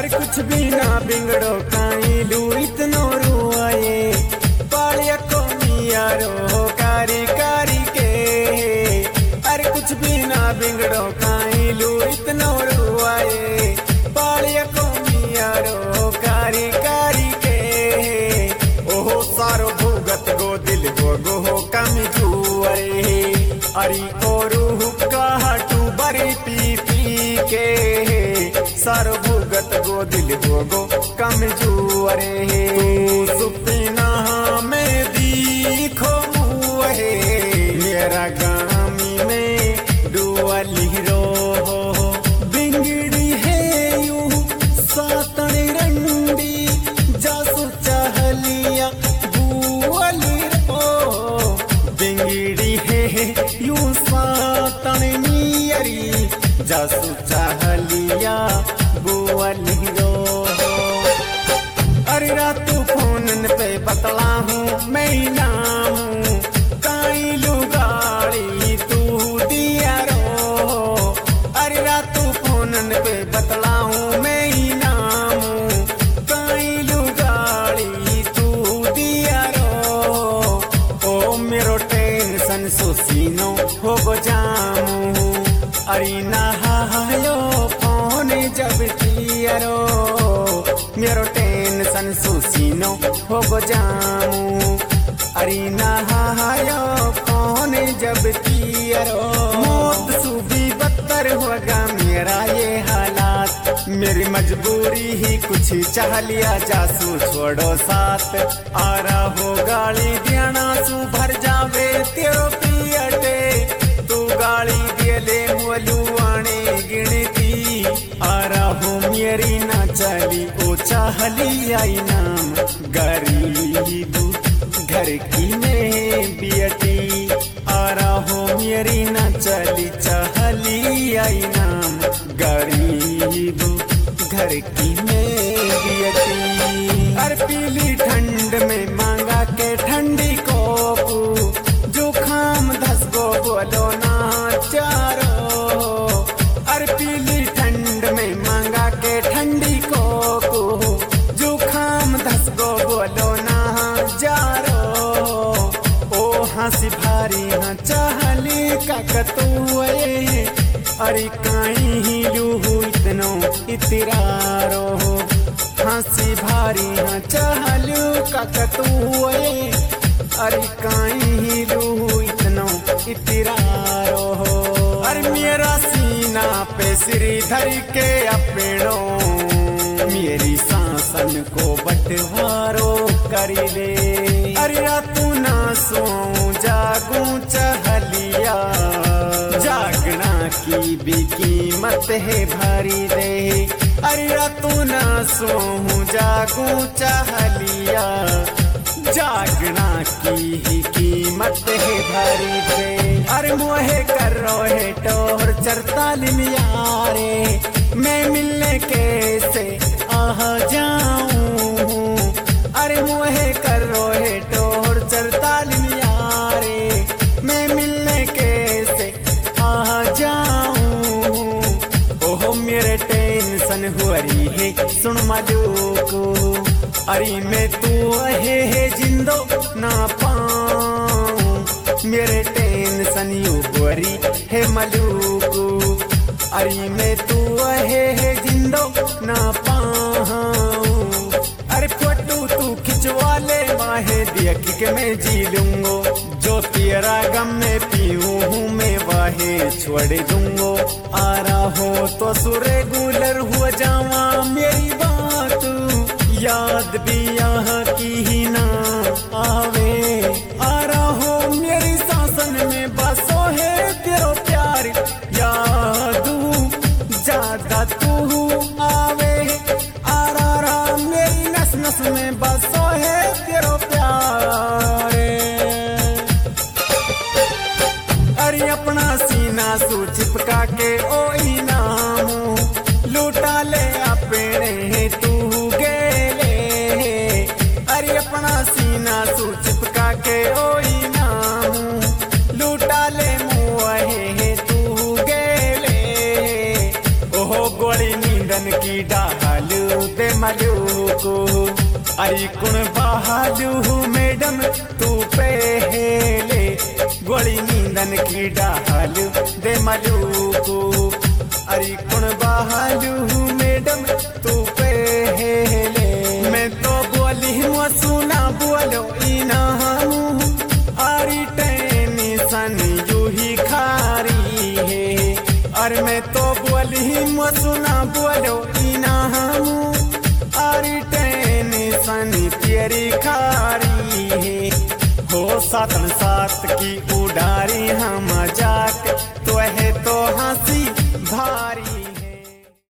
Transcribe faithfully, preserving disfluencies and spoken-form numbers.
अरे कुछ भी ना बिगड़ो काई लू इतनो रुआए पालिया को मियारो कारी कारी के। अरे कुछ भी ना बिगड़ो काई लू इतनो रुआए पालिया को मियारो कारी कारी के। ओहो सारो भूगत गो दिल गो गो कम जुआरे अरी और हुक्का हटू बरी पी पी के। सारो भूगत गो दिल गो गो कम जुआरे सुपना में दीखो मुहे मेरा गामी में डुअली रो बिंगड़ी है यू सातन रंडी जासु चाहलिया बुअली रो बिंगड़ी है यू सातन नियरी जासु चाहलिया बुअली रो। अरे रातू फोन पे बतला हूँ मैं नाम काई लुगाड़ी तू दिया रो। अरे रातू फोन पे बतला हूँ मैं नाम काई लुगाड़ी तू दिया रो। ओ मेरो टेंशन सुसीनो हो गो जामू अरे नहायो फोन जब किया रो। मेरो टेंशन सुसीनो हो गो जामू अरे नहायो फोन जब किया रो। मौत सुबी बदतर होगा मेरा ये हालात मेरी मजबूरी ही कुछ चाह लिया जासू छोड़ो साथ आ रहा हो गाली दियाना सू भर जावे तेरो पियटे तू गाली दिए ले मुलुआने गिनती आ रहा हो मेरी ना चली ओ चाहली आई नाम गरीबू घर की में बियटी आ रहा हो मेरी ना चली चाहली आई नाम गरीबू घर की में बियटी। अरे पीली ठंड में मांगा के ठंडी कोपू जुखाम धस गो बोलो ना चारो। अरे पीली ठंड में मांगा के ठंडी कोपू जुखाम धस गो बोलो ना जारो। ओ हंसी भारी हाँ चाहली काकतुए अरे काई ही लूहू इतनो इतरारो। हंसी भारी हाँ चाहलू काकतुए अरे काई ही लूहू इतनो इतरारो। अरे मेरा सीना पे सिरी धर के अपनो मेरी सांसन को बंटवारो करी ले। अरे रातू ना सो जागू चहलिया जागना की भी कीमत है भारी दे। अरे रातू ना सो जागू चहलिया जागना की ही कीमत है भारी दे। अरे मोहे कर रोहे टोर चरतालिम यारे मैं मिलने कैसे आह जाऊं। अरे मोहे कर रोहे टोर चरतालिम यारे मैं मिलने कैसे आह जाऊं। ओहो मेरे टेंशन हुरी है सुन मलूको अरे मैं तू है, है जिंदो ना पाऊं। मेरे टेंशन यू हुरी है मलूको अरे मैं तू है, है जिंदो ना पाऊं। अरे फोटो तू खिंचवा ले माहे देख के मैं जी लूंगो जो तेरा गम में पीऊं हूँ मैं वाहे छोड़ दूंगो। आ रहा हो तो सुरे गुलर हुआ जावा मेरी बात याद भी यहाँ की ही ना आवे। आ रहा हो मेरी सांसन में बसो है तेरो प्यार यादू ज्यादा तू आवे। आ रहा मेरी नस नस में बसो है तेरो प्यार। अरे अपना सीना सू चिपका के ओ इनाम लूटा ले अपने तू गेले। हालू दे मलूको अरे कुण बहालू मैडम तू पहले गोली नींदन की डालू दे मलूको अरे कुण बहालू मैडम तू पहले मैं तो बोली हुआ सुना बोलो इना अरे टेंशन यू ही खारी है और मैं तो बोली हुआ सुना बोलो इना अरे टेंशन तेरी खारी है हो सातन सात की उडारी हम जा